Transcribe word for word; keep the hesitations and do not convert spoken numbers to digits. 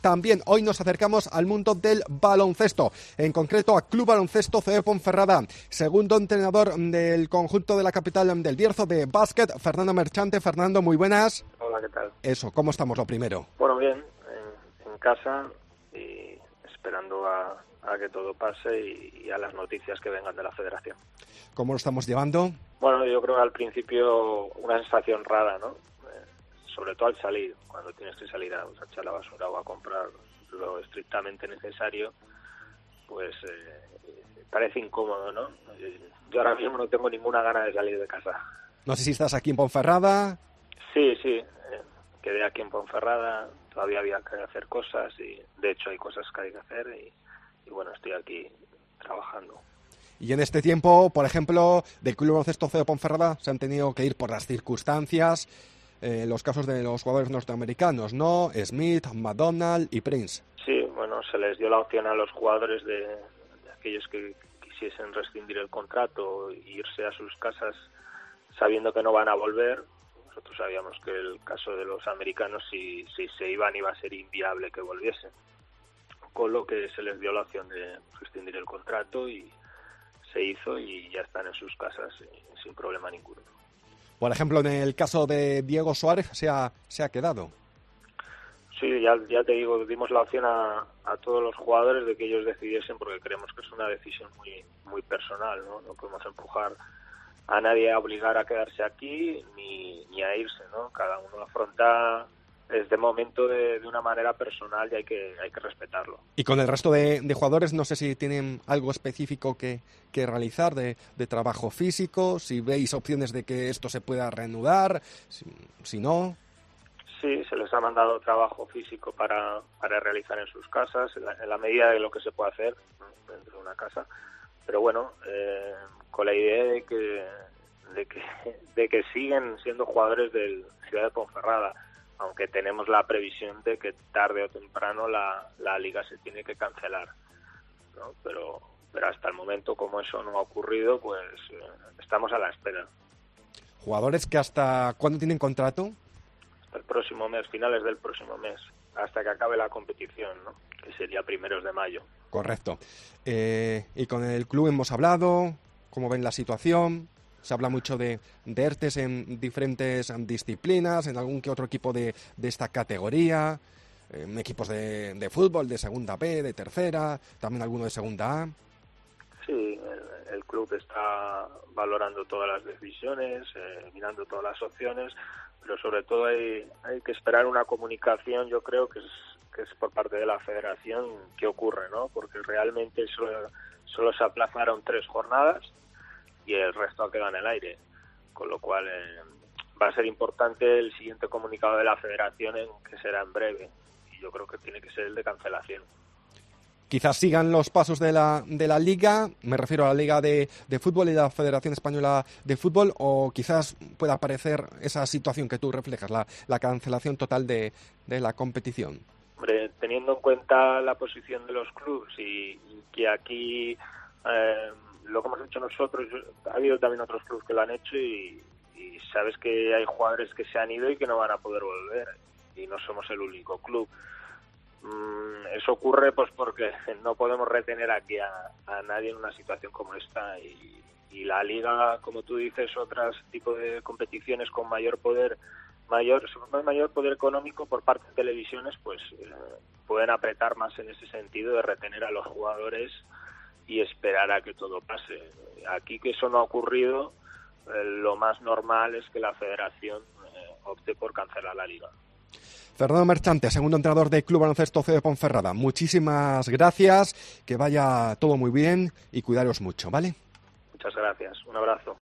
También hoy nos acercamos al mundo del baloncesto, en concreto a Club Baloncesto C D Ponferrada. Segundo entrenador del conjunto de la capital del Bierzo de básquet, Fernando Merchante. Fernando, muy buenas. Hola, ¿qué tal? Eso, ¿cómo estamos lo primero? Bueno, bien, en, en casa y esperando a, a que todo pase y, y a las noticias que vengan de la federación. ¿Cómo lo estamos llevando? Bueno, yo creo que al principio una sensación rara, ¿no? Eh, sobre todo al salir, cuando tienes que salir a, a echar la basura o a comprar lo estrictamente necesario, pues eh, parece incómodo, ¿no? Yo ahora mismo no tengo ninguna gana de salir de casa. No sé si estás aquí en Ponferrada. Sí, sí, eh, quedé aquí en Ponferrada, todavía había que hacer cosas y de hecho hay cosas que hay que hacer y, y bueno, estoy aquí trabajando. Y en este tiempo, por ejemplo, del Club Baloncesto C D Ponferrada se han tenido que ir por las circunstancias, eh, los casos de los jugadores norteamericanos, ¿no? Smith, McDonald y Prince. Sí, bueno, se les dio la opción a los jugadores de, de aquellos que quisiesen rescindir el contrato e irse a sus casas sabiendo que no van a volver. Nosotros sabíamos que el caso de los americanos, si, si se iban, iba a ser inviable que volviesen. Con lo que se les dio la opción de rescindir el contrato y se hizo y ya están en sus casas sin problema ninguno. Por ejemplo, en el caso de Diego Suárez, se ha, se ha quedado. Sí, ya, ya te digo, dimos la opción a, a todos los jugadores de que ellos decidiesen, porque creemos que es una decisión muy, muy personal, ¿no? No podemos empujar a nadie a obligar a quedarse aquí ni, ni a irse, ¿no? Cada uno afronta este momento de, de una manera personal y hay que hay que respetarlo. Y con el resto de, de jugadores, no sé si tienen algo específico que, que realizar de, de trabajo físico, si veis opciones de que esto se pueda reanudar, si, si no... Sí, se les ha mandado trabajo físico para, para realizar en sus casas, en la, en la medida de lo que se puede hacer dentro de una casa. Pero bueno, eh, con la idea de que, de que de que siguen siendo jugadores del Ciudad de Ponferrada, aunque tenemos la previsión de que tarde o temprano la, la liga se tiene que cancelar, ¿no? Pero, pero hasta el momento, como eso no ha ocurrido, pues eh, estamos a la espera. ¿Jugadores que hasta cuándo tienen contrato? Hasta el próximo mes, finales del próximo mes, hasta que acabe la competición, ¿no? Que sería primeros de mayo. Correcto. Eh, y con el club hemos hablado, ¿cómo ven la situación? Se habla mucho de, de ERTES en diferentes disciplinas, en algún que otro equipo de, de esta categoría, en equipos de, de fútbol, de segunda B, de tercera, también alguno de segunda A. Sí, el, el club está valorando todas las decisiones, eh, mirando todas las opciones, pero sobre todo hay, hay que esperar una comunicación, yo creo que es, que es por parte de la federación que ocurre, ¿no? Porque realmente solo, solo se aplazaron tres jornadas y el resto ha quedado en el aire, con lo cual eh, va a ser importante el siguiente comunicado de la federación, en, que será en breve, y yo creo que tiene que ser el de cancelación. Quizás sigan los pasos de la de la Liga, me refiero a la Liga de, de Fútbol y la Federación Española de Fútbol, o quizás pueda aparecer esa situación que tú reflejas, la, la cancelación total de, de la competición. Hombre, teniendo en cuenta la posición de los clubes y, y que aquí... Eh, lo que hemos hecho nosotros, ha habido también otros clubes que lo han hecho y, y sabes que hay jugadores que se han ido y que no van a poder volver y no somos el único club. Mm, eso ocurre pues porque no podemos retener aquí a, a nadie en una situación como esta y, y la liga, como tú dices, otros tipos de competiciones con mayor poder mayor mayor poder económico por parte de televisiones, pues eh, pueden apretar más en ese sentido de retener a los jugadores y esperar a que todo pase. Aquí, que eso no ha ocurrido, eh, lo más normal es que la federación eh, opte por cancelar la liga. Fernando Merchante, segundo entrenador del Club Baloncesto C D Ponferrada. Muchísimas gracias, que vaya todo muy bien y cuidaros mucho, ¿vale? Muchas gracias, un abrazo.